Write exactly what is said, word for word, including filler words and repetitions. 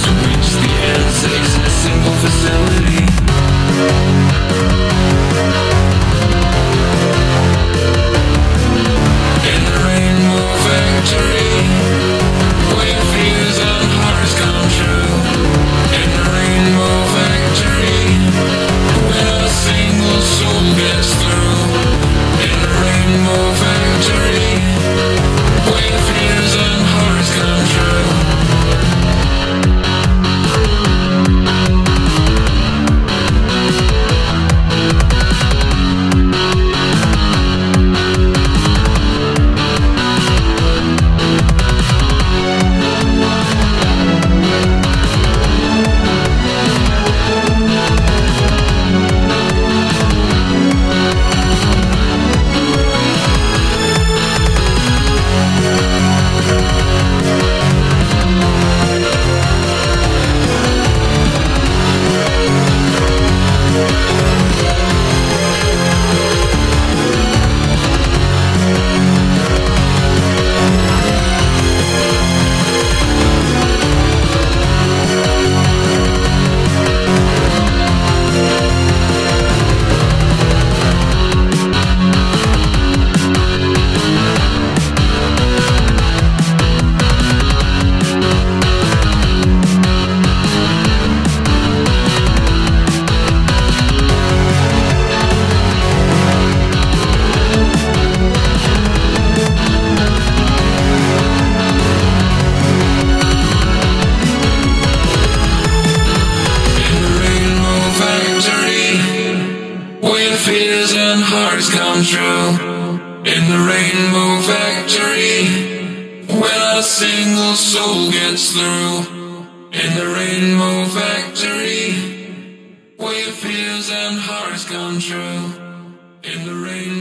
to reach the end, stays in a single facility. In the rainbow factory, where fears and hearts come true. In the rainbow factory, when a single soul gets through. In the rainbow factory, where fears and hearts come true. Fears and hearts come true. In the rainbow factory, when a single soul gets through. In the rainbow factory, where fears and hearts come true. In the rainbow